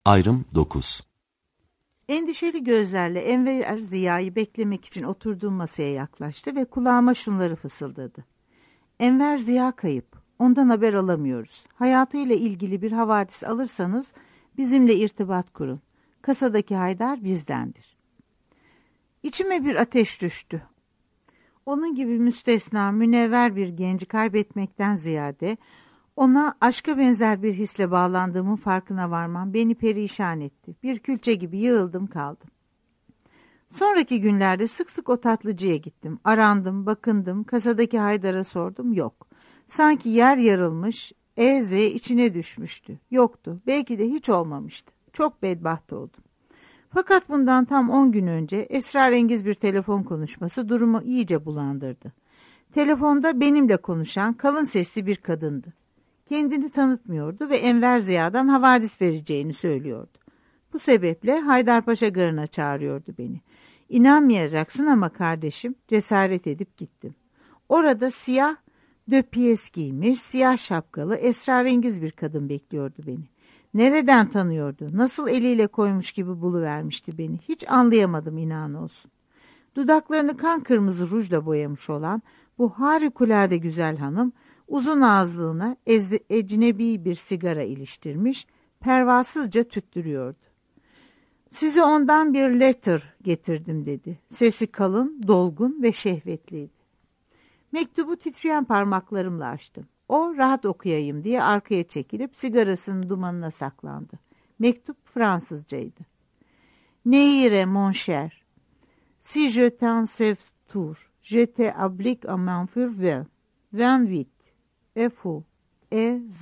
Ayrım 9. Endişeli gözlerle Enver Ziya'yı beklemek için oturduğum masaya yaklaştı ve kulağıma şunları fısıldadı. Enver Ziya kayıp. Ondan haber alamıyoruz. Hayatıyla ilgili bir havadis alırsanız bizimle irtibat kurun. Kasadaki Haydar bizdendir. İçime bir ateş düştü. Onun gibi müstesna, münevver bir genci kaybetmekten ziyade ona aşka benzer bir hisle bağlandığımın farkına varmam beni perişan etti. Bir külçe gibi yığıldım kaldım. Sonraki günlerde sık sık o tatlıcıya gittim. Arandım, bakındım, kasadaki Haydar'a sordum, yok. Sanki yer yarılmış, içine düşmüştü. Yoktu, belki de hiç olmamıştı. Çok bedbaht oldum. Fakat bundan tam 10 gün önce esrarengiz bir telefon konuşması durumu iyice bulandırdı. Telefonda benimle konuşan kalın sesli bir kadındı. Kendini tanıtmıyordu ve Enver Ziya'dan havadis vereceğini söylüyordu. Bu sebeple Haydarpaşa Garı'na çağırıyordu beni. İnanmayacaksın ama kardeşim, cesaret edip gittim. Orada siyah döpiyes giymiş, siyah şapkalı, esrarengiz bir kadın bekliyordu beni. Nereden tanıyordu, nasıl eliyle koymuş gibi buluvermişti beni. Hiç anlayamadım, inan olsun. Dudaklarını kan kırmızı rujla boyamış olan bu harikulade güzel hanım, uzun ağızlığına ecnebi bir sigara iliştirmiş, pervasızca tüttürüyordu. Size ondan bir letter getirdim dedi. Sesi kalın, dolgun ve şehvetliydi. Mektubu titreyen parmaklarımla açtım. O rahat okuyayım diye arkaya çekilip sigarasının dumanına saklandı. Mektup Fransızcaydı. Neyre mon cher, si je t'enseigne tour, je te applique à mon fureur, 28, F.U. E.Z.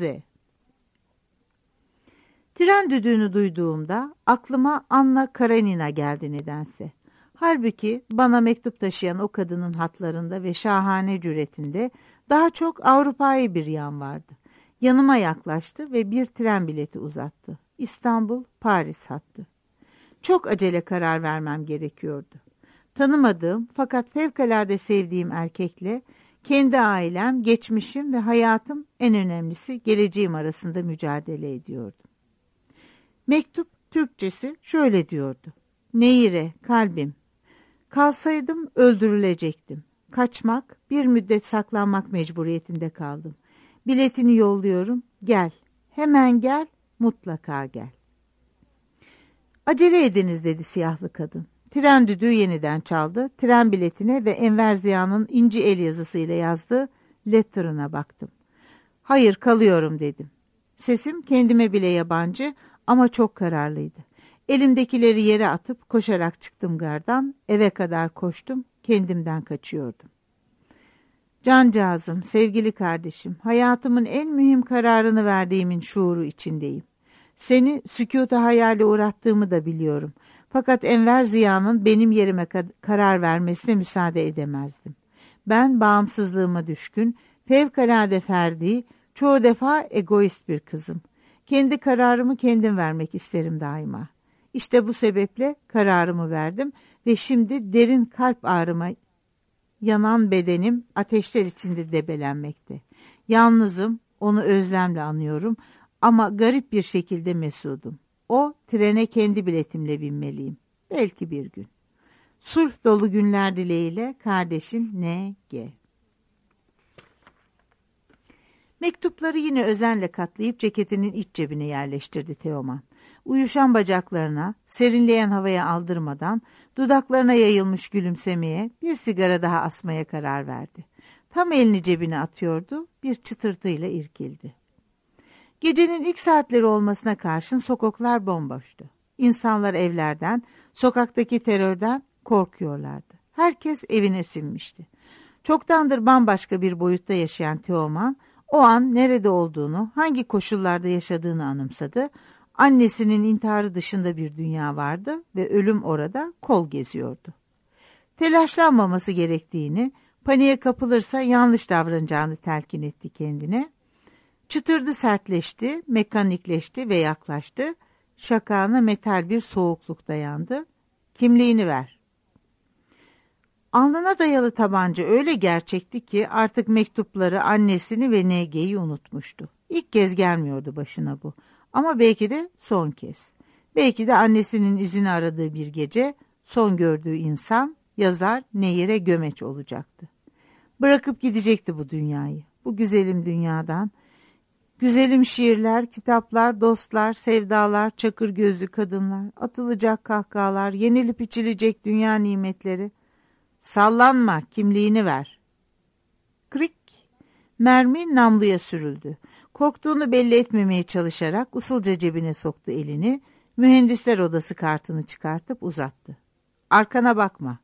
Tren düdüğünü duyduğumda aklıma Anna Karenina geldi nedense. Halbuki bana mektup taşıyan o kadının hatlarında ve şahane cüretinde daha çok Avrupa'yı bir yan vardı. Yanıma yaklaştı ve bir tren bileti uzattı. İstanbul-Paris hattı. Çok acele karar vermem gerekiyordu. Tanımadığım fakat fevkalade sevdiğim erkekle kendi ailem, geçmişim ve hayatım, en önemlisi geleceğim arasında mücadele ediyordum. Mektup Türkçesi şöyle diyordu. Neyre, kalbim. Kalsaydım öldürülecektim. Kaçmak, bir müddet saklanmak mecburiyetinde kaldım. Biletini yolluyorum, gel. Hemen gel, mutlaka gel. Acele ediniz dedi siyahlı kadın. Tren düdüğü yeniden çaldı. Tren biletine ve Enver Ziya'nın inci el yazısıyla yazdığı letter'ına baktım. Hayır, kalıyorum dedim. Sesim kendime bile yabancı ama çok kararlıydı. Elimdekileri yere atıp koşarak çıktım gardan. Eve kadar koştum, kendimden kaçıyordum. Cancağızım, sevgili kardeşim, hayatımın en mühim kararını verdiğimin şuuru içindeyim. Seni sükût-u hayale uğrattığımı da biliyorum. Fakat Enver Ziya'nın benim yerime karar vermesine müsaade edemezdim. Ben bağımsızlığıma düşkün, fevkalade ferdi, çoğu defa egoist bir kızım. Kendi kararımı kendim vermek isterim daima. İşte bu sebeple kararımı verdim ve şimdi derin kalp ağrıma yanan bedenim ateşler içinde debelenmekte. Yalnızım, onu özlemle anıyorum ama garip bir şekilde mesudum. O trene kendi biletimle binmeliyim. Belki bir gün. Sulh dolu günler dileğiyle kardeşin N.G. Mektupları yine özenle katlayıp ceketinin iç cebine yerleştirdi Teoman. Uyuşan bacaklarına, serinleyen havaya aldırmadan dudaklarına yayılmış gülümsemeye, bir sigara daha asmaya karar verdi. Tam elini cebine atıyordu, bir çıtırtıyla irkildi. Gecenin ilk saatleri olmasına karşın sokaklar bomboştu. İnsanlar evlerden, sokaktaki terörden korkuyorlardı. Herkes evine sinmişti. Çoktandır bambaşka bir boyutta yaşayan Teoman, o an nerede olduğunu, hangi koşullarda yaşadığını anımsadı. Annesinin intiharı dışında bir dünya vardı ve ölüm orada kol geziyordu. Telaşlanmaması gerektiğini, paniğe kapılırsa yanlış davranacağını telkin etti kendine. Çıtırdı sertleşti, mekanikleşti ve yaklaştı. Şakağına metal bir soğukluk dayandı. Kimliğini ver. Alnına dayalı tabanca öyle gerçekti ki artık mektupları, annesini ve NG'yi unutmuştu. İlk kez gelmiyordu başına bu. Ama belki de son kez. Belki de annesinin izini aradığı bir gece son gördüğü insan yazar Nehire Gömeç olacaktı. Bırakıp gidecekti bu dünyayı, bu güzelim dünyadan. Güzelim şiirler, kitaplar, dostlar, sevdalar, çakır gözlü kadınlar, atılacak kahkahalar, yenilip içilecek dünya nimetleri. Sallanma, kimliğini ver. Krik, mermi namluya sürüldü. Korktuğunu belli etmemeye çalışarak usulca cebine soktu elini, mühendisler odası kartını çıkartıp uzattı. Arkana bakma.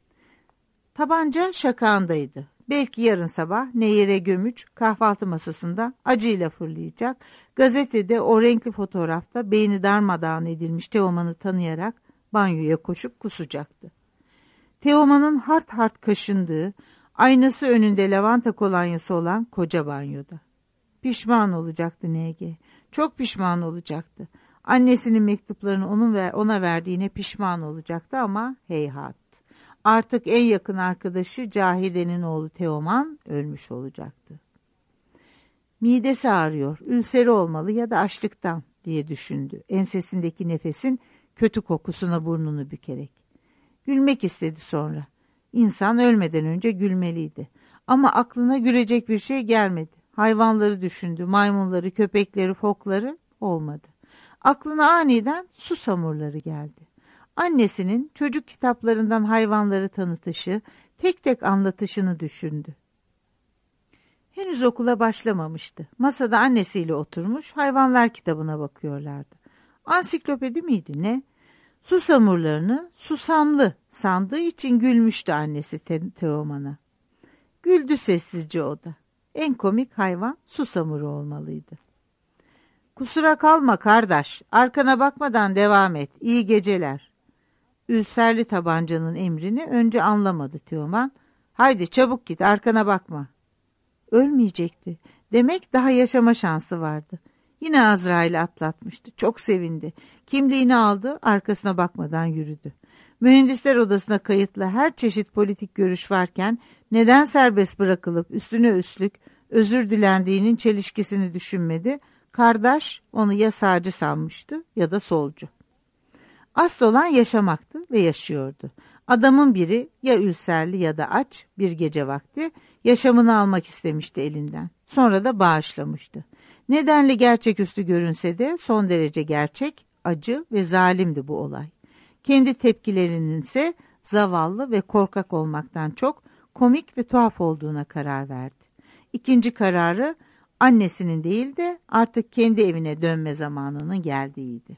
Tabanca şakağındaydı. Belki yarın sabah Nehire Gömüç kahvaltı masasında acıyla fırlayacak, gazetede o renkli fotoğrafta beyni darmadağın edilmiş Teoman'ı tanıyarak banyoya koşup kusacaktı. Teoman'ın hart hart kaşındığı, aynası önünde lavanta kolonyası olan koca banyoda. Pişman olacaktı NG. Çok pişman olacaktı. Annesinin mektuplarını ona verdiğine pişman olacaktı ama heyhat. Artık en yakın arkadaşı Cahide'nin oğlu Teoman ölmüş olacaktı. Midesi ağrıyor, ülseri olmalı ya da açlıktan diye düşündü. Ensesindeki nefesin kötü kokusuna burnunu bükerek. Gülmek istedi sonra. İnsan ölmeden önce gülmeliydi. Ama aklına gülecek bir şey gelmedi. Hayvanları düşündü, maymunları, köpekleri, fokları olmadı. Aklına aniden susamurları geldi. Annesinin çocuk kitaplarından hayvanları tanıtışı, tek tek anlatışını düşündü. Henüz okula başlamamıştı. Masada annesiyle oturmuş hayvanlar kitabına bakıyorlardı. Ansiklopedi miydi ne? Susamurlarını susamlı sandığı için gülmüştü annesi Teoman'a. Güldü sessizce o da. En komik hayvan susamuru olmalıydı. Kusura kalma kardeş, arkana bakmadan devam et, iyi geceler. Ülserli tabancanın emrini önce anlamadı Teoman. Haydi çabuk git, arkana bakma. Ölmeyecekti. Demek daha yaşama şansı vardı. Yine Azrail'i atlatmıştı. Çok sevindi. Kimliğini aldı, arkasına bakmadan yürüdü. Mühendisler odasına kayıtlı her çeşit politik görüş varken neden serbest bırakılıp üstüne üstlük özür dilendiğinin çelişkisini düşünmedi. Kardeş onu ya sağcı sanmıştı ya da solcu. Asıl olan yaşamaktı ve yaşıyordu. Adamın biri ya ülserli ya da aç bir gece vakti yaşamını almak istemişti elinden. Sonra da bağışlamıştı. Nedenle gerçeküstü görünse de son derece gerçek, acı ve zalimdi bu olay. Kendi tepkilerinin ise zavallı ve korkak olmaktan çok komik ve tuhaf olduğuna karar verdi. İkinci kararı annesinin değil de artık kendi evine dönme zamanının geldiğiydi.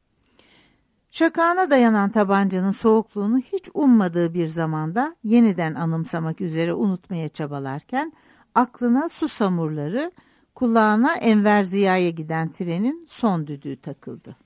Şakağına dayanan tabancanın soğukluğunu hiç ummadığı bir zamanda yeniden anımsamak üzere unutmaya çabalarken aklına susamurları, kulağına Enver Ziya'ya giden trenin son düdüğü takıldı.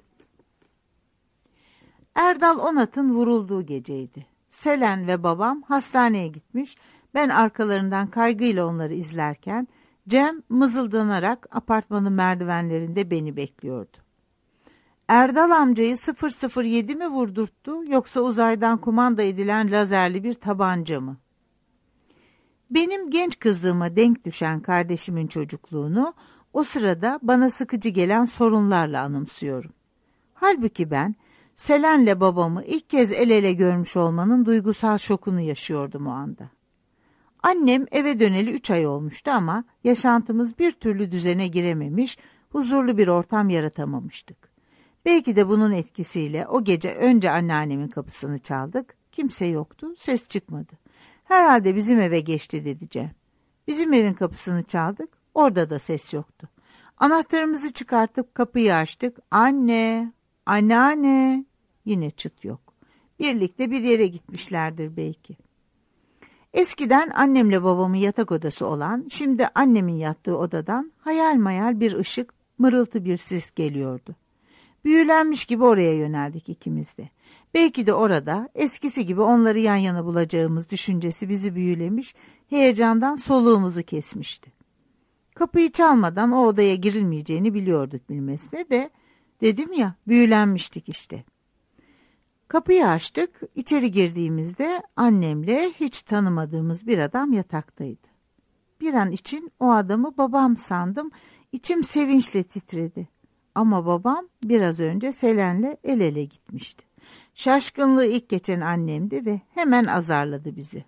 Erdal Onat'ın vurulduğu geceydi. Selen ve babam hastaneye gitmiş, ben arkalarından kaygıyla onları izlerken Cem mızıldanarak apartmanın merdivenlerinde beni bekliyordu. Erdal amcayı 007 mi vurdurttu yoksa uzaydan kumanda edilen lazerli bir tabanca mı? Benim genç kızlığıma denk düşen kardeşimin çocukluğunu o sırada bana sıkıcı gelen sorunlarla anımsıyorum. Halbuki ben Selen'le babamı ilk kez el ele görmüş olmanın duygusal şokunu yaşıyordum o anda. Annem eve döneli 3 ay olmuştu ama yaşantımız bir türlü düzene girememiş, huzurlu bir ortam yaratamamıştık. Belki de bunun etkisiyle o gece önce anneannemin kapısını çaldık. Kimse yoktu, ses çıkmadı. Herhalde bizim eve geçti dedi Cem. Bizim evin kapısını çaldık, orada da ses yoktu. Anahtarımızı çıkartıp kapıyı açtık. Anne, anneanne. Yine çıt yok. Birlikte bir yere gitmişlerdir belki. Eskiden annemle babamın yatak odası olan, şimdi annemin yattığı odadan hayal mayal bir ışık, mırıltı bir ses geliyordu. Büyülenmiş gibi oraya yöneldik ikimiz de. Belki de orada eskisi gibi onları yan yana bulacağımız düşüncesi bizi büyülemiş, heyecandan soluğumuzu kesmişti. Kapıyı çalmadan o odaya girilmeyeceğini biliyorduk bilmesine de, dedim ya, büyülenmiştik işte. Kapıyı açtık, içeri girdiğimizde annemle hiç tanımadığımız bir adam yataktaydı. Bir an için o adamı babam sandım, içim sevinçle titredi. Ama babam biraz önce Selen'le el ele gitmişti. Şaşkınlığı ilk geçen annemdi ve hemen azarladı bizi.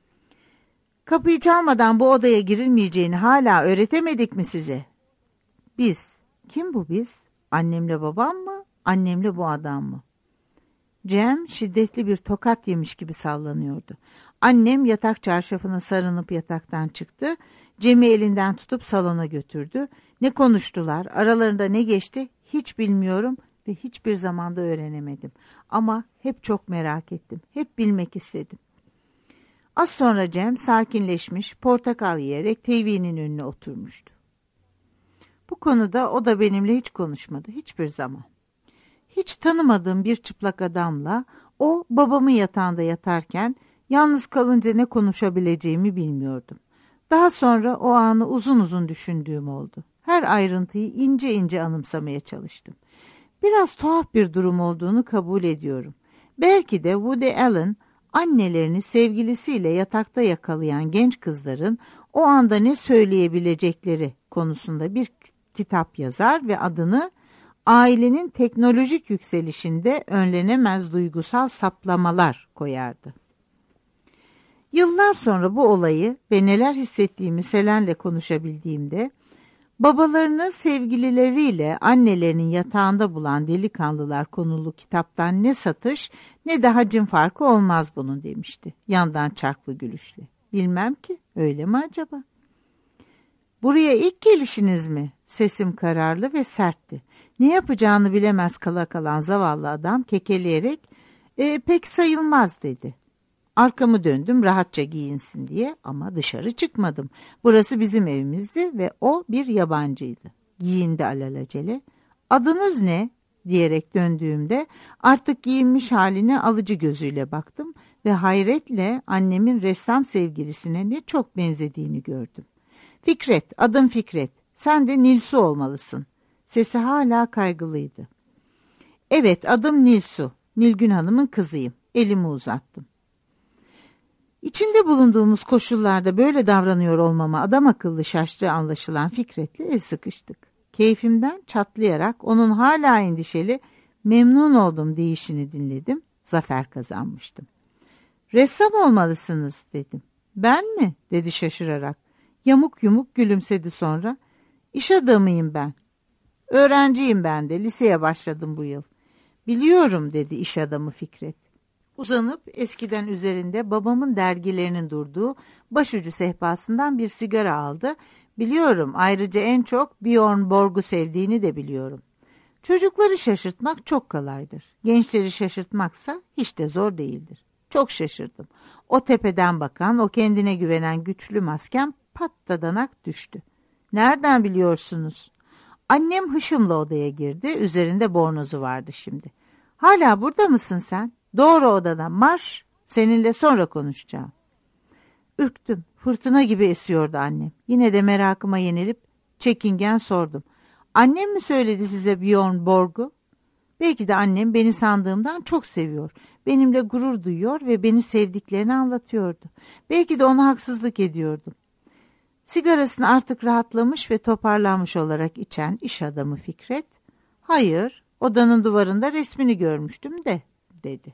Kapıyı çalmadan bu odaya girilmeyeceğini hala öğretemedik mi size? Biz. Kim bu biz? Annemle babam mı? Annemle bu adam mı? Cem şiddetli bir tokat yemiş gibi sallanıyordu. Annem yatak çarşafına sarınıp yataktan çıktı. Cem'i elinden tutup salona götürdü. Ne konuştular, aralarında ne geçti hiç bilmiyorum ve hiçbir zamanda öğrenemedim. Ama hep çok merak ettim, hep bilmek istedim. Az sonra Cem sakinleşmiş, portakal yiyerek TV'nin önüne oturmuştu. Bu konuda o da benimle hiç konuşmadı, hiçbir zaman. Hiç tanımadığım bir çıplak adamla o babamın yatağında yatarken yalnız kalınca ne konuşabileceğimi bilmiyordum. Daha sonra o anı uzun uzun düşündüğüm oldu. Her ayrıntıyı ince ince anımsamaya çalıştım. Biraz tuhaf bir durum olduğunu kabul ediyorum. Belki de Woody Allen annelerini sevgilisiyle yatakta yakalayan genç kızların o anda ne söyleyebilecekleri konusunda bir kitap yazar ve adını ailenin teknolojik yükselişinde önlenemez duygusal saplamalar koyardı. Yıllar sonra bu olayı ve neler hissettiğimi Selen'le konuşabildiğimde babalarını sevgilileriyle annelerinin yatağında bulan delikanlılar konulu kitaptan ne satış ne de hacim farkı olmaz bunun demişti yandan çarklı gülüşle. Bilmem ki öyle mi acaba? Buraya ilk gelişiniz mi? Sesim kararlı ve sertti. Ne yapacağını bilemez kala kalan zavallı adam kekeleyerek pek sayılmaz dedi. Arkamı döndüm rahatça giyinsin diye ama dışarı çıkmadım. Burası bizim evimizdi ve o bir yabancıydı. Giyindi alelacele. Adınız ne? Diyerek döndüğümde artık giyinmiş haline alıcı gözüyle baktım ve hayretle annemin ressam sevgilisine ne çok benzediğini gördüm. Fikret, adım Fikret. Sen de Nilsu olmalısın. Sesi hala kaygılıydı. Evet, adım Nilsu. Nilgün Hanım'ın kızıyım. Elimi uzattım. İçinde bulunduğumuz koşullarda böyle davranıyor olmama adam akıllı şaştığı anlaşılan Fikret'le el sıkıştık. Keyfimden çatlayarak onun hala endişeli, memnun oldum deyişini dinledim. Zafer kazanmıştım. Ressam olmalısınız dedim. Ben mi? Dedi şaşırarak. Yamuk yumuk gülümsedi sonra. İş adamıyım ben. Öğrenciyim ben de. Liseye başladım bu yıl. Biliyorum dedi iş adamı Fikret. Uzanıp eskiden üzerinde babamın dergilerinin durduğu başucu sehpasından bir sigara aldı. Biliyorum ayrıca en çok Björn Borg'u sevdiğini de biliyorum. Çocukları şaşırtmak çok kolaydır. Gençleri şaşırtmaksa hiç de zor değildir. Çok şaşırdım. O tepeden bakan, o kendine güvenen güçlü maskem patladanak düştü. Nereden biliyorsunuz? Annem hışımla odaya girdi. Üzerinde bornozu vardı şimdi. Hala burada mısın sen? Doğru odana marş. Seninle sonra konuşacağım. Ürktüm. Fırtına gibi esiyordu annem. Yine de merakıma yenilip çekingen sordum. Annem mi söyledi size Björn Borg'u? Belki de annem beni sandığımdan çok seviyor. Benimle gurur duyuyor ve beni sevdiklerini anlatıyordu. Belki de ona haksızlık ediyordum. Sigarasını artık rahatlamış ve toparlanmış olarak içen iş adamı Fikret, hayır, odanın duvarında resmini görmüştüm de, dedi.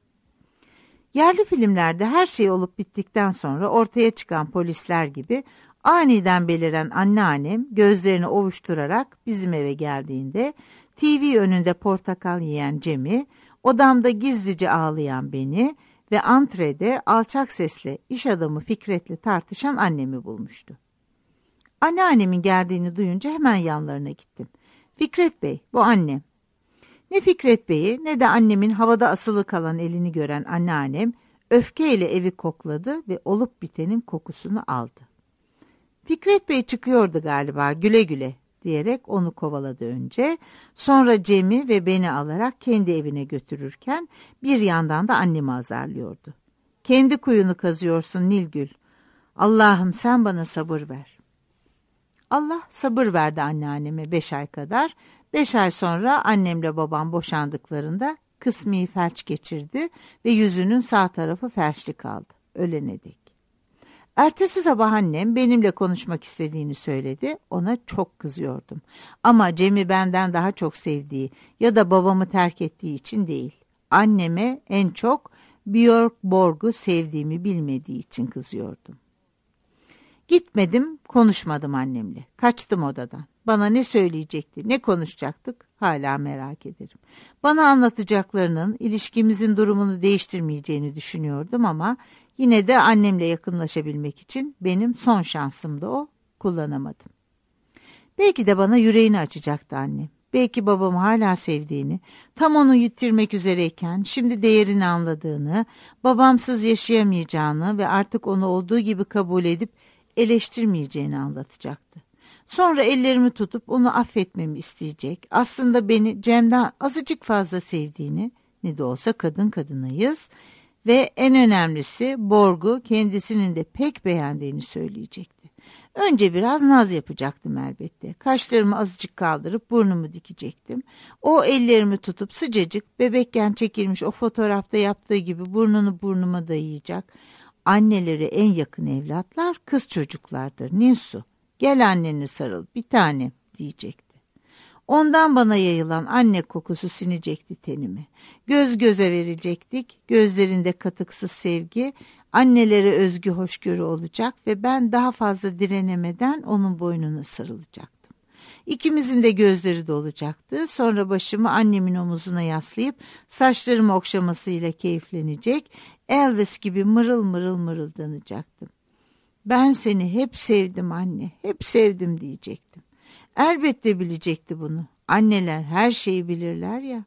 Yerli filmlerde her şey olup bittikten sonra ortaya çıkan polisler gibi aniden beliren anneannem gözlerini ovuşturarak bizim eve geldiğinde TV önünde portakal yiyen Cem'i, odamda gizlice ağlayan beni ve antrede alçak sesle iş adamı Fikret'le tartışan annemi bulmuştu. Anneannemin geldiğini duyunca hemen yanlarına gittim. Fikret Bey, bu annem. Ne Fikret Bey'i ne de annemin havada asılı kalan elini gören anneannem öfkeyle evi kokladı ve olup bitenin kokusunu aldı. Fikret Bey çıkıyordu galiba, güle güle diyerek onu kovaladı önce. Sonra Cem'i ve beni alarak kendi evine götürürken bir yandan da annemi azarlıyordu. Kendi kuyunu kazıyorsun Nilgül. Allah'ım sen bana sabır ver. Allah sabır verdi anneanneme 5 ay kadar. 5 ay sonra annemle babam boşandıklarında kısmi felç geçirdi ve yüzünün sağ tarafı felçli kaldı. Ölene dek. Ertesi sabah annem benimle konuşmak istediğini söyledi. Ona çok kızıyordum. Ama Cem'i benden daha çok sevdiği ya da babamı terk ettiği için değil. Anneme en çok Björk Borg'u sevdiğimi bilmediği için kızıyordum. Gitmedim, konuşmadım annemle. Kaçtım odadan. Bana ne söyleyecekti, ne konuşacaktık hala merak ederim. Bana anlatacaklarının ilişkimizin durumunu değiştirmeyeceğini düşünüyordum ama yine de annemle yakınlaşabilmek için benim son şansımdı o, kullanamadım. Belki de bana yüreğini açacaktı annem. Belki babamı hala sevdiğini, tam onu yitirmek üzereyken şimdi değerini anladığını, babamsız yaşayamayacağını ve artık onu olduğu gibi kabul edip eleştirmeyeceğini anlatacaktı. Sonra ellerimi tutup onu affetmemi isteyecek. Aslında beni Cem'den azıcık fazla sevdiğini, ne de olsa kadın kadınayız ve en önemlisi Borg'u kendisinin de pek beğendiğini söyleyecekti. Önce biraz naz yapacaktım elbette. Kaşlarımı azıcık kaldırıp burnumu dikecektim. O ellerimi tutup sıcacık bebekken çekilmiş o fotoğrafta yaptığı gibi burnunu burnuma dayayacak. Anneleri en yakın evlatlar kız çocuklardır Ninsu. Gel anneni sarıl bir tane diyecekti. Ondan bana yayılan anne kokusu sinecekti tenimi. Göz göze verecektik. Gözlerinde katıksız sevgi, annelere özgü hoşgörü olacak ve ben daha fazla direnemeden onun boynuna sarılacaktım. İkimizin de gözleri dolacaktı. Sonra başımı annemin omuzuna yaslayıp saçlarımı okşamasıyla keyiflenecek, Elvis gibi mırıl mırıl mırıldanacaktım. Ben seni hep sevdim anne, hep sevdim diyecektim. Elbette bilecekti bunu. Anneler her şeyi bilirler ya.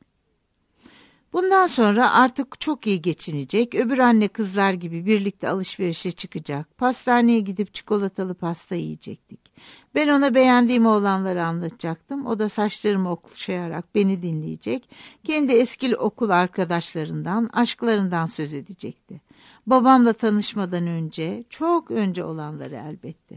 Bundan sonra artık çok iyi geçinecek, öbür anne kızlar gibi birlikte alışverişe çıkacak, pastaneye gidip çikolatalı pasta yiyecektik. Ben ona beğendiğim olanları anlatacaktım, o da saçlarımı okşayarak beni dinleyecek, kendi eski okul arkadaşlarından, aşklarından söz edecekti. Babamla tanışmadan önce, çok önce olanları elbette.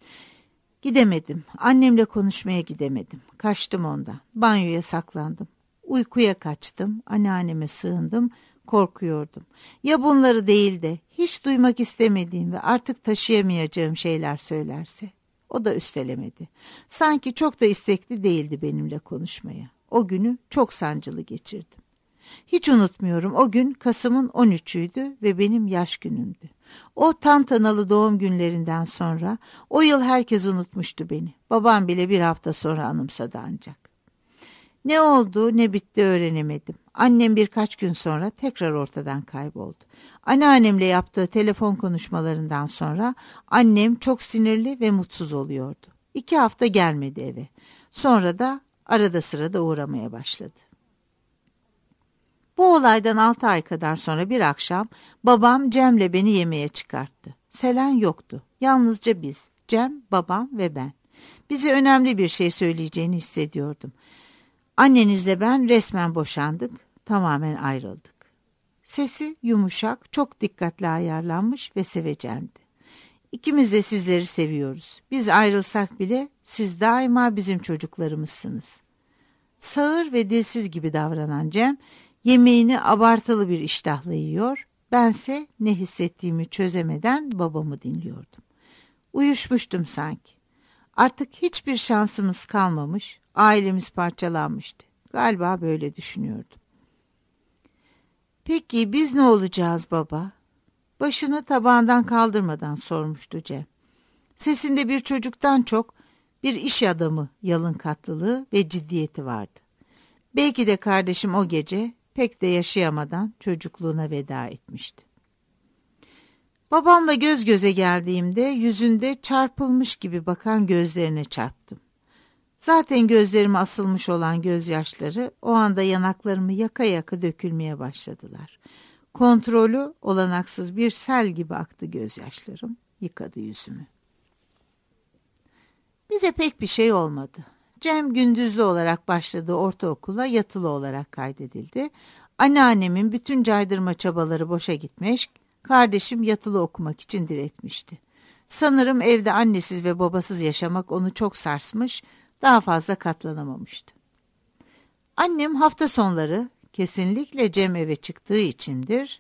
Gidemedim, annemle konuşmaya gidemedim, kaçtım ondan, banyoya saklandım. Uykuya kaçtım, anneanneme sığındım, korkuyordum. Ya bunları değil de hiç duymak istemediğim ve artık taşıyamayacağım şeyler söylerse? O da üstelemedi. Sanki çok da istekli değildi benimle konuşmaya. O günü çok sancılı geçirdim. Hiç unutmuyorum, o gün Kasım'ın 13'üydü ve benim yaş günümdü. O tantanalı doğum günlerinden sonra o yıl herkes unutmuştu beni. Babam bile bir hafta sonra anımsadı ancak. Ne oldu ne bitti öğrenemedim. Annem birkaç gün sonra tekrar ortadan kayboldu. Anneannemle yaptığı telefon konuşmalarından sonra annem çok sinirli ve mutsuz oluyordu. 2 hafta gelmedi eve. Sonra da arada sırada uğramaya başladı. Bu olaydan 6 ay kadar sonra bir akşam babam Cem'le beni yemeğe çıkarttı. Selen yoktu. Yalnızca biz, Cem, babam ve ben. Bize önemli bir şey söyleyeceğini hissediyordum. Annenizle ben resmen boşandık, tamamen ayrıldık. Sesi yumuşak, çok dikkatli ayarlanmış ve sevecendi. İkimiz de sizleri seviyoruz. Biz ayrılsak bile siz daima bizim çocuklarımızsınız. Sağır ve dilsiz gibi davranan Cem, yemeğini abartılı bir iştahla yiyor, bense ne hissettiğimi çözemeden babamı dinliyordum. Uyuşmuştum sanki. Artık hiçbir şansımız kalmamış, ailemiz parçalanmıştı. Galiba böyle düşünüyordum. Peki biz ne olacağız baba? Başını tabağından kaldırmadan sormuştu Cem. Sesinde bir çocuktan çok bir iş adamı yalın katlılığı ve ciddiyeti vardı. Belki de kardeşim o gece pek de yaşayamadan çocukluğuna veda etmişti. Babamla göz göze geldiğimde yüzünde çarpılmış gibi bakan gözlerine çarptım. Zaten gözlerime asılmış olan gözyaşları o anda yanaklarımı yaka yaka dökülmeye başladılar. Kontrolü olanaksız bir sel gibi aktı gözyaşlarım, yıkadı yüzümü. Bize pek bir şey olmadı. Cem gündüzlü olarak başladığı ortaokula yatılı olarak kaydedildi. Anneannemin bütün caydırma çabaları boşa gitmiş, kardeşim yatılı okumak için diretmişti. Sanırım evde annesiz ve babasız yaşamak onu çok sarsmış, daha fazla katlanamamıştı. Annem hafta sonları, kesinlikle Cem eve çıktığı içindir,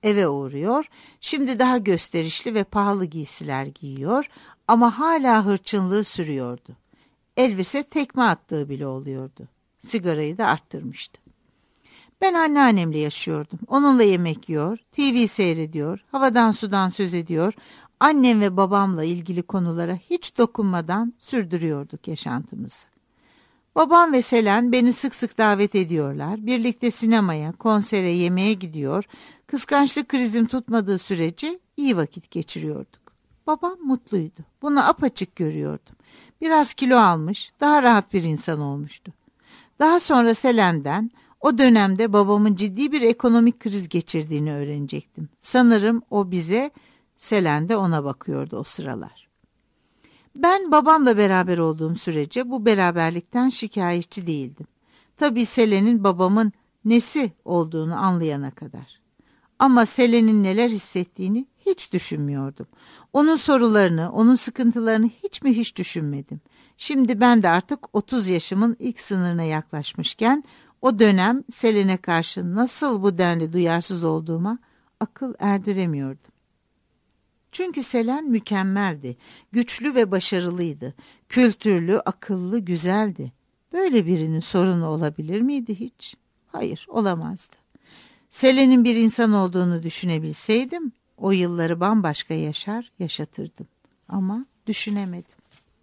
eve uğruyor. Şimdi daha gösterişli ve pahalı giysiler giyiyor ama hala hırçınlığı sürüyordu. Elvis'e tekme attığı bile oluyordu. Sigarayı da arttırmıştı. Ben anneannemle yaşıyordum. Onunla yemek yiyor, TV seyrediyor, havadan sudan söz ediyor. Annem ve babamla ilgili konulara hiç dokunmadan sürdürüyorduk yaşantımızı. Babam ve Selen beni sık sık davet ediyorlar. Birlikte sinemaya, konsere, yemeğe gidiyor. Kıskançlık krizim tutmadığı sürece iyi vakit geçiriyorduk. Babam mutluydu. Bunu apaçık görüyordum. Biraz kilo almış, daha rahat bir insan olmuştu. Daha sonra Selen'den o dönemde babamın ciddi bir ekonomik kriz geçirdiğini öğrenecektim. Sanırım o bize, Selen de ona bakıyordu o sıralar. Ben babamla beraber olduğum sürece bu beraberlikten şikayetçi değildim. Tabii Selen'in babamın nesi olduğunu anlayana kadar. Ama Selen'in neler hissettiğini hiç düşünmüyordum. Onun sorularını, onun sıkıntılarını hiç düşünmedim. Şimdi ben de artık 30 yaşımın ilk sınırına yaklaşmışken o dönem Selen'e karşı nasıl bu denli duyarsız olduğuma akıl erdiremiyordum. Çünkü Selen mükemmeldi, güçlü ve başarılıydı, kültürlü, akıllı, güzeldi. Böyle birinin sorunu olabilir miydi hiç? Hayır, olamazdı. Selen'in bir insan olduğunu düşünebilseydim, o yılları bambaşka yaşatırdım. Ama düşünemedim.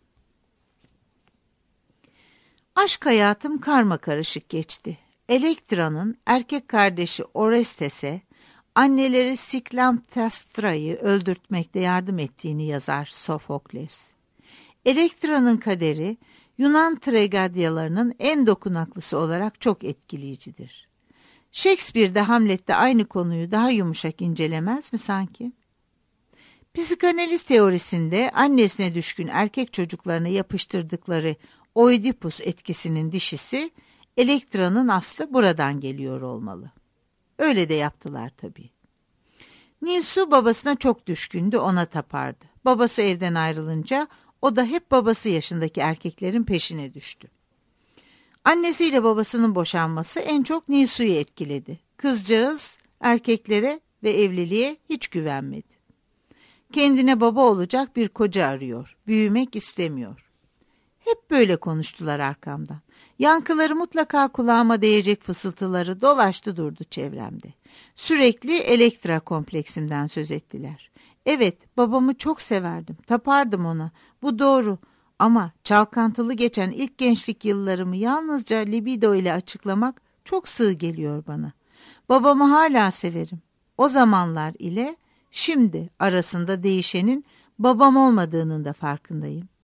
Aşk hayatım karmakarışık geçti. Elektra'nın erkek kardeşi Orestes'e anneleri Siklamthestra'yı öldürtmekte yardım ettiğini yazar Sofokles. Elektra'nın kaderi Yunan tragedyalarının en dokunaklısı olarak çok etkileyicidir. Shakespeare de Hamlet'te aynı konuyu daha yumuşak incelemez mi sanki? Psikanaliz teorisinde annesine düşkün erkek çocuklarına yapıştırdıkları Oidipus etkisinin dişisi, Elektra'nın aslı buradan geliyor olmalı. Öyle de yaptılar tabii. Nilsu babasına çok düşkündü, ona tapardı. Babası evden ayrılınca o da hep babası yaşındaki erkeklerin peşine düştü. Annesiyle babasının boşanması en çok Nilsu'yu etkiledi. Kızcağız erkeklere ve evliliğe hiç güvenmedi. Kendine baba olacak bir koca arıyor, büyümek istemiyor. Hep böyle konuştular arkamdan. Yankıları mutlaka kulağıma değecek fısıltıları dolaştı durdu çevremde. Sürekli Elektra kompleksimden söz ettiler. Evet, babamı çok severdim, tapardım ona. Bu doğru. Ama çalkantılı geçen ilk gençlik yıllarımı yalnızca libido ile açıklamak çok sığ geliyor bana. Babamı hala severim. O zamanlar ile şimdi arasında değişenin babam olmadığının da farkındayım.